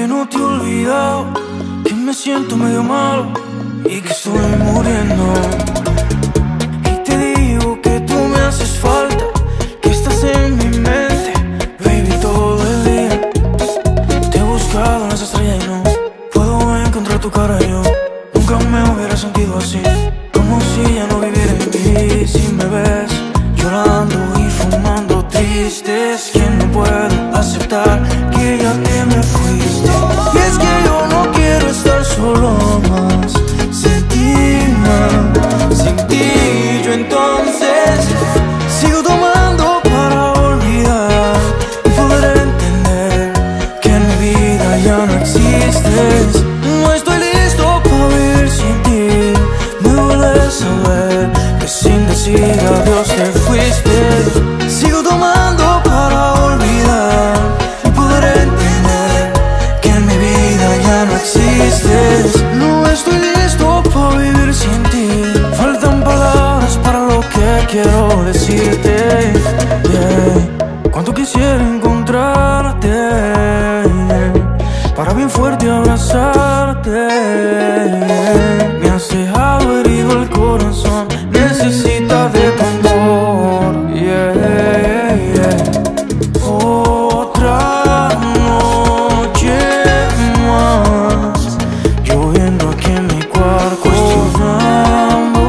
que no te he olvidado, que me siento medio malo y que estoy muriendo. Y te digo que tú me haces falta, que estás en mi mente, baby, todo el día. Te he buscado en las estrellas y no puedo encontrar tu cara. Yo nunca me hubiera sentido así, como si ya no viviera en mí. Si me ves llorando y fumando triste, es que no puedo aceptar que ya te me fuiste. Y es que yo no quiero estar solo más sin ti, man. Sin ti yo entonces sigo tomando para olvidar y poder entender que en mi vida ya no existes. No estoy listo para vivir sin ti. Me duele saber que sin decir adiós te fuiste. Sigo tomando para olvidar y poder entender que en mi vida ya no existes. No estoy listo para vivir sin ti. Faltan palabras para lo que quiero decirte, yeah. Cuánto quisiera encontrarte, yeah, para bien fuerte abrazarte, yeah. Me has dejado herido el corazón, necesita de tu amor, yeah, yeah. Otra noche más, lloviendo aquí en mi cuarto, cuestionando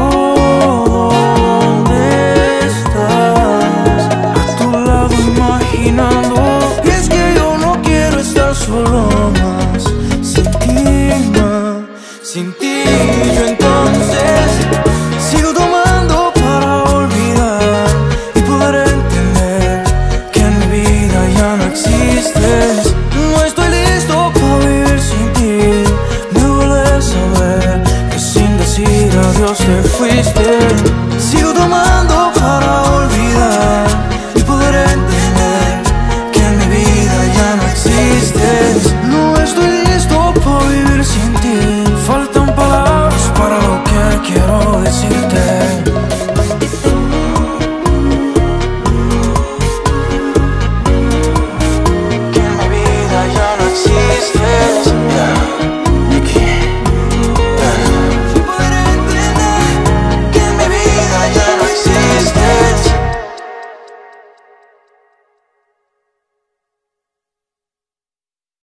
dónde estás, a tu lado imaginando. Y es que yo no quiero estar solo más sin ti, más sin ti. Yo entonces sigo tomando para olvidar y poder entender que en mi vida ya no existes. No estoy listo para vivir sin ti. Me duele saber que sin decir adiós te fuiste.